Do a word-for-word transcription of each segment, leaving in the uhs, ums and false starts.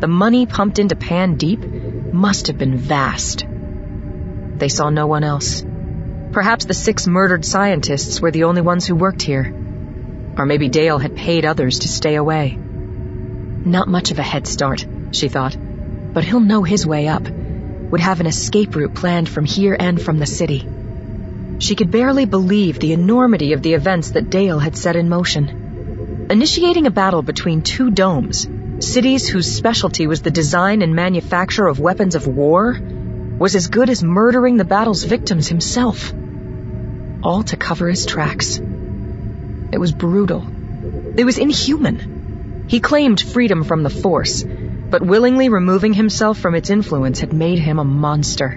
The money pumped into Pan Deep must have been vast. They saw no one else. Perhaps the six murdered scientists were the only ones who worked here. Or maybe Dale had paid others to stay away. Not much of a head start, she thought, but he'll know his way up, would have an escape route planned from here and from the city. She could barely believe the enormity of the events that Dale had set in motion. Initiating a battle between two domes, cities whose specialty was the design and manufacture of weapons of war, was as good as murdering the battle's victims himself. All to cover his tracks. It was brutal. It was inhuman. He claimed freedom from the Force, but willingly removing himself from its influence had made him a monster.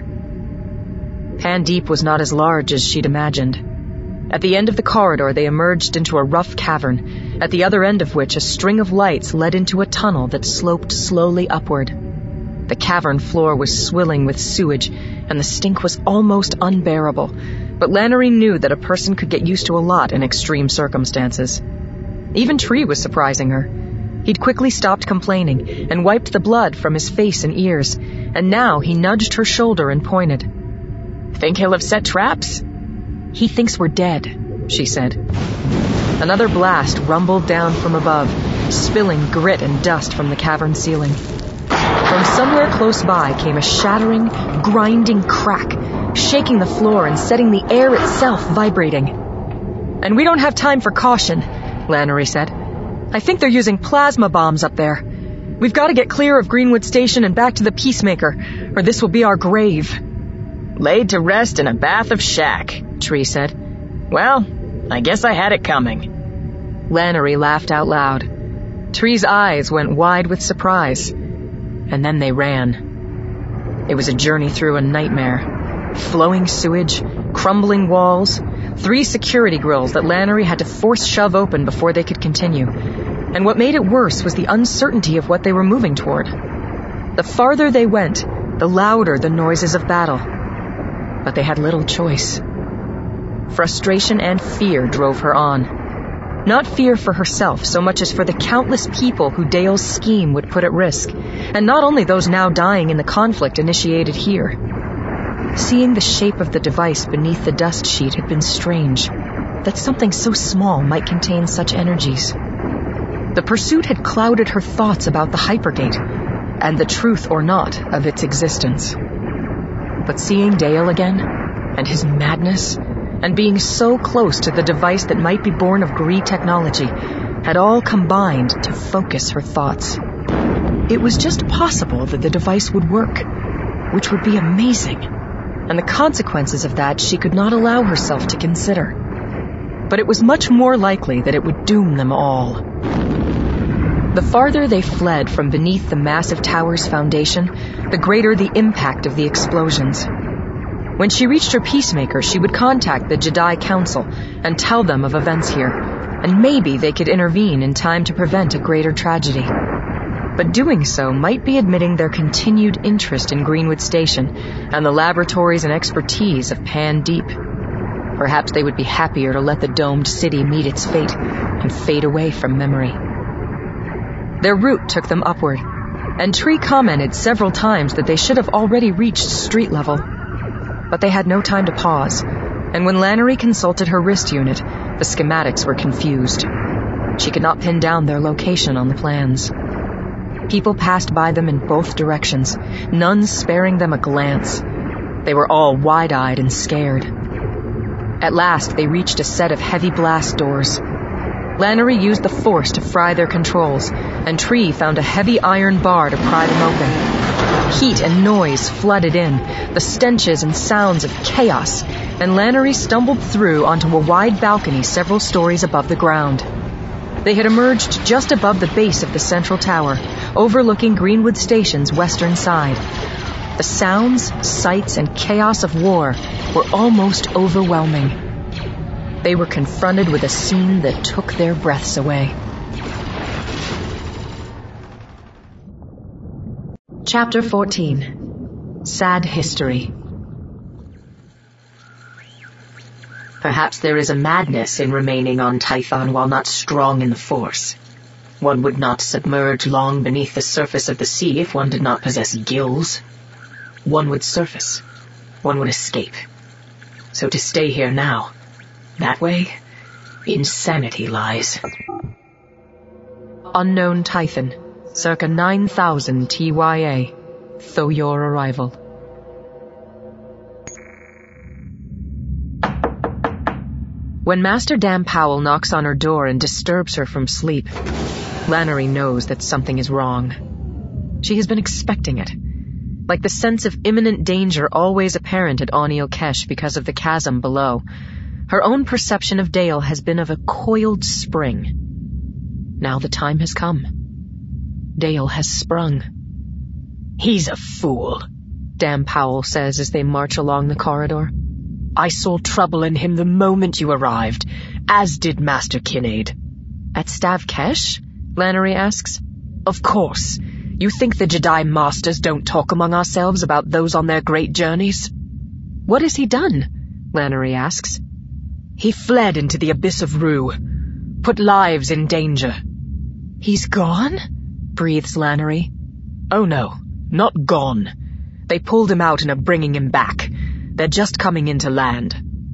Pan Deep was not as large as she'd imagined. At the end of the corridor, they emerged into a rough cavern, at the other end of which a string of lights led into a tunnel that sloped slowly upward. The cavern floor was swilling with sewage, and the stink was almost unbearable, but Lannery knew that a person could get used to a lot in extreme circumstances. Even Tree was surprising her. He'd quickly stopped complaining and wiped the blood from his face and ears, and now he nudged her shoulder and pointed. "Think he'll have set traps?" "He thinks we're dead," she said. Another blast rumbled down from above, spilling grit and dust from the cavern ceiling. From somewhere close by came a shattering, grinding crack, shaking the floor and setting the air itself vibrating. "And we don't have time for caution," Lannery said. "I think they're using plasma bombs up there. We've got to get clear of Greenwood Station and back to the Peacemaker, or this will be our grave." "Laid to rest in a bath of shack," Tree said. "Well, I guess I had it coming." Lannery laughed out loud. Tree's eyes went wide with surprise, and then they ran. It was a journey through a nightmare. Flowing sewage, crumbling walls, three security grills that Lannery had to force shove open before they could continue. And what made it worse was the uncertainty of what they were moving toward. The farther they went, the louder the noises of battle. But they had little choice. Frustration and fear drove her on. Not fear for herself so much as for the countless people who Dale's scheme would put at risk, and not only those now dying in the conflict initiated here. Seeing the shape of the device beneath the dust sheet had been strange, that something so small might contain such energies. The pursuit had clouded her thoughts about the Hypergate, and the truth or not of its existence. But seeing Dale again, and his madness, and being so close to the device that might be born of Gree technology, had all combined to focus her thoughts. It was just possible that the device would work, which would be amazing, and the consequences of that she could not allow herself to consider. But it was much more likely that it would doom them all. The farther they fled from beneath the massive tower's foundation, the greater the impact of the explosions. When she reached her Peacemaker, she would contact the Jedi Council and tell them of events here, and maybe they could intervene in time to prevent a greater tragedy. But doing so might be admitting their continued interest in Greenwood Station and the laboratories and expertise of Pan Deep. Perhaps they would be happier to let the domed city meet its fate and fade away from memory. Their route took them upward, and Tree commented several times that they should have already reached street level. But they had no time to pause, and when Lannery consulted her wrist unit, the schematics were confused. She could not pin down their location on the plans. People passed by them in both directions, none sparing them a glance. They were all wide-eyed and scared. At last, they reached a set of heavy blast doors. Lannery used the Force to fry their controls, and Tree found a heavy iron bar to pry them open. Heat and noise flooded in, the stenches and sounds of chaos, and Lannery stumbled through onto a wide balcony several stories above the ground. They had emerged just above the base of the central tower, overlooking Greenwood Station's western side. The sounds, sights, and chaos of war were almost overwhelming. They were confronted with a scene that took their breaths away. Chapter fourteen. Sad History. Perhaps there is a madness in remaining on Tython while not strong in the Force. One would not submerge long beneath the surface of the sea if one did not possess gills. One would surface. One would escape. So to stay here now, that way, insanity lies. Unknown Typhon, circa nine thousand T Y A, though your arrival. When Master Dan Powell knocks on her door and disturbs her from sleep, Lannery knows that something is wrong. She has been expecting it. Like the sense of imminent danger always apparent at Aniel Kesh because of the chasm below, her own perception of Dale has been of a coiled spring. Now the time has come. Dale has sprung. "He's a fool," Dan Powell says as they march along the corridor. "I saw trouble in him the moment you arrived, as did Master Kinnaid." "At Stav Kesh?" Lannery asks. "Of course. You think the Jedi Masters don't talk among ourselves about those on their great journeys?" "What has he done?" Lannery asks. "He fled into the abyss of Rue, put lives in danger." "He's gone?" breathes Lannery. "Oh no, not gone. They pulled him out and are bringing him back. They're just coming into land."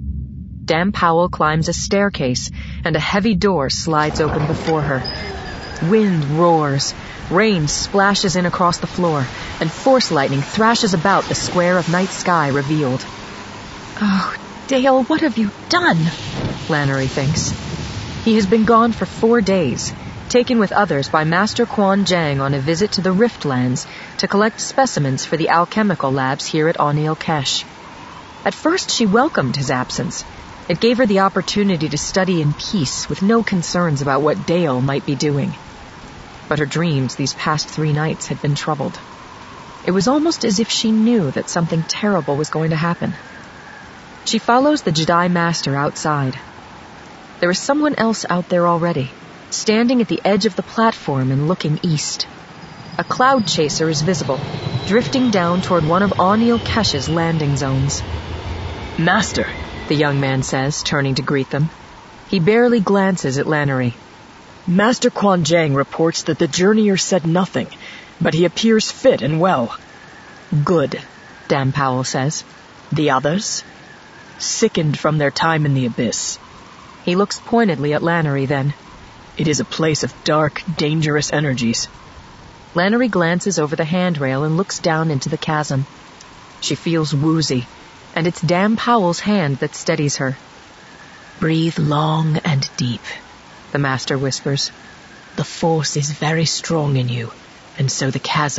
Dan Powell climbs a staircase, and a heavy door slides open before her. Wind roars, rain splashes in across the floor, and force lightning thrashes about the square of night sky revealed. "Oh, Dale, what have you done?" Lannery thinks. He has been gone for four days, taken with others by Master Quan Jang on a visit to the Riftlands to collect specimens for the alchemical labs here at Aniel Kesh. At first she welcomed his absence. It gave her the opportunity to study in peace with no concerns about what Dale might be doing. But her dreams these past three nights had been troubled. It was almost as if she knew that something terrible was going to happen. She follows the Jedi Master outside. There is someone else out there already, standing at the edge of the platform and looking east. A cloud chaser is visible, drifting down toward one of Aniel Kesh's landing zones. "Master," the young man says, turning to greet them. He barely glances at Lannery. "Master Quan Jang reports that the journeyer said nothing, but he appears fit and well." "Good," Dan Powell says. "The others?" "Sickened from their time in the abyss." He looks pointedly at Lannery then. "It is a place of dark, dangerous energies." Lannery glances over the handrail and looks down into the chasm. She feels woozy, and it's Dan Powell's hand that steadies her. "Breathe long and deep," the Master whispers. "The Force is very strong in you, and so the chasm